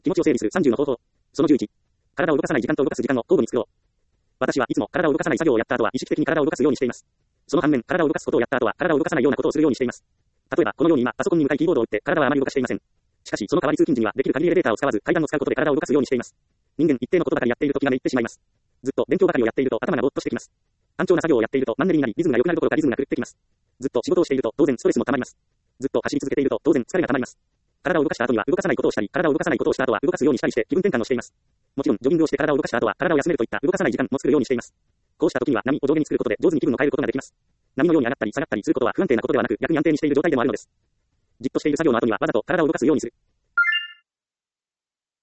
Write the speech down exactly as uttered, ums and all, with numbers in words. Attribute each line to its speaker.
Speaker 1: 気持ちを整理するさんじゅうの方法。そのじゅういち。体を動かさない時間と動かす時間を交互に作ろう。私はいつも体を動かさない作業をやった後は意識的に体を動かすようにしています。その反面、体を動かすことをやった後は体を動かさないようなことをするようにしています。例えば、このように今、パソコンに向かいキーボードを打って体はあまり動かしていません。しかし、その代わり通勤時にはできる限りエレベーターを使わず階段を使うことで体を動かすようにしています。人間一定のことばかりやっていると気がめいってしまいます。ずっと勉強ばかりをやっていると頭がぼーっとしてきます。単調な作業をやっているとマンネリになりリズムが良くなるどころかリズムが狂ってきます。ずっと仕事をしていると当然ストレスも溜まります。ずっと走り続けていると当然疲れが溜まります。体を動かした後には動かさないことをしたり、体を動かさないことをした後は動かすようにしたりして気分転換をしています。もちろんジョギングをして体を動かした後は体を休めるといった動かさない時間も作るようにしています。こうした時には波を上下に作ることで上手に気分を変えることができます。波のように上がったり下がったりすることは不安定なことではなく逆に安定にしている状態でもあるのです。じっとしている作業の後にはわざと体を動かすようにする。